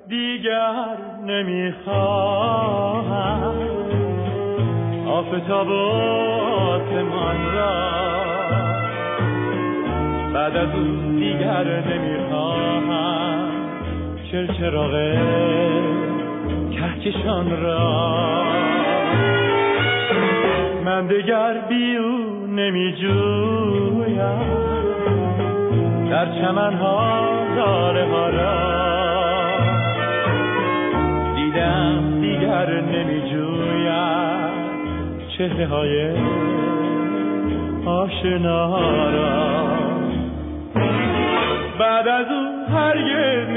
دیگر نمیخواهم آفتاب و آسمان را، بعد از اون دیگر نمیخواهم چراغ کهکشان را. من دیگر بی او نمیجویم در چمنها لاله ها را، دیدم دیگر نمیجویم چهره های آشنا را. بعد از او هرگز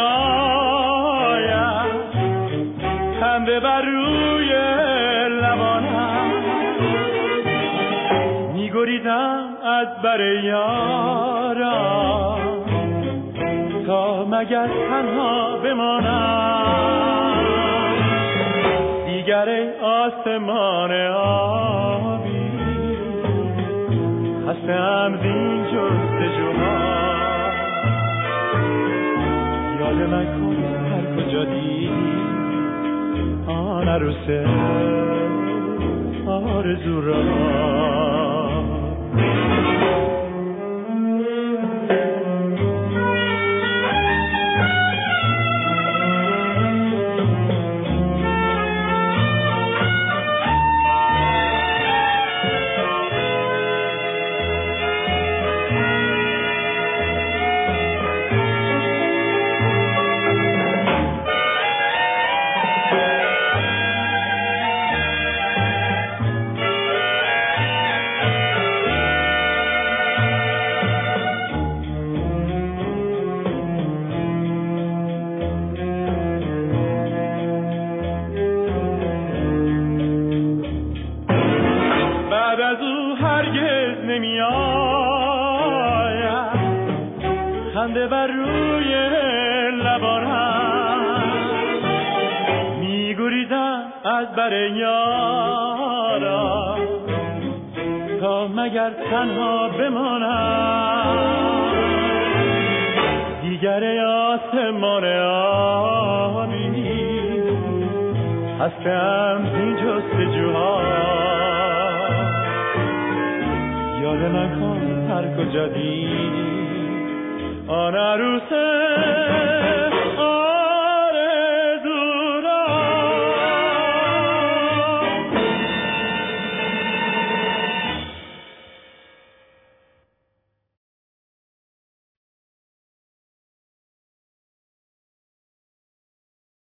نمیآیم خنده بر روی لبانم، میگریزم از بر یارم تا مگر تنها بمانم. دیگر آسمان آبی خسته‌ام زین جستجوها، یاد من کن هر کجا دیدی آن عروس آرزو را. خنده بر روی لبانم، میگریزم از بر یارم تا مگر تنها بمانم. دیگر آسمان آبی هستم این جستجوها، یاد من کن هر کجا دیدی آن عروس